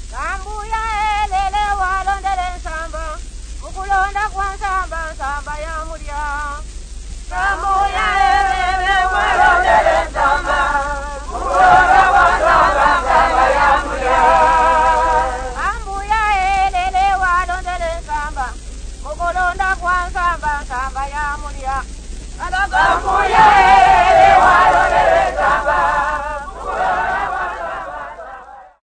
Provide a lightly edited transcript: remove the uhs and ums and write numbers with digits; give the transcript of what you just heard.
Kambuya elele walondele nsamba, mukulonda kwa nsamba, nsamba ya mulya. Kambuya elele walondele nsamba, mukulonda kwa nsamba, nsamba ya mulya. Kambuya elele walondele nsamba, mukulonda kwa nsamba, nsamba ya mulya. Kambuya